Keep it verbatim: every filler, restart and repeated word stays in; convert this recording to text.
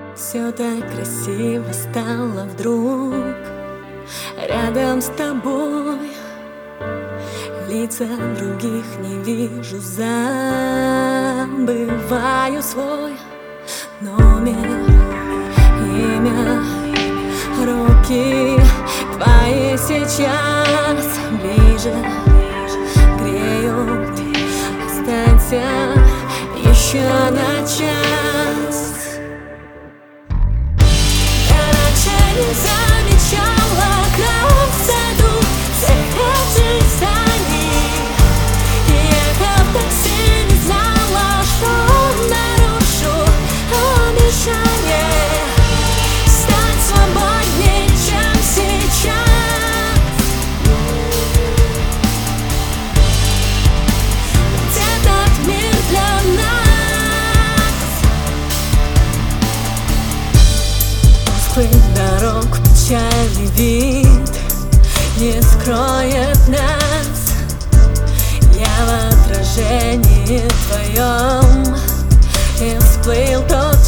Все так красиво стало вдруг рядом с тобой. Лица других не вижу, забываю свой номер, имя, руки твои сейчас ближе греют. Останься еще на час. Я раньше не замечала, как в саду цветет жизнь. Ехав в такси, не знала, что нарушу обещание стать свободнее, чем сейчас. Ведь этот мир для нас. Тусклых дорог печальный вид не скроет нас. Я в отражении твоем, и всплыл тот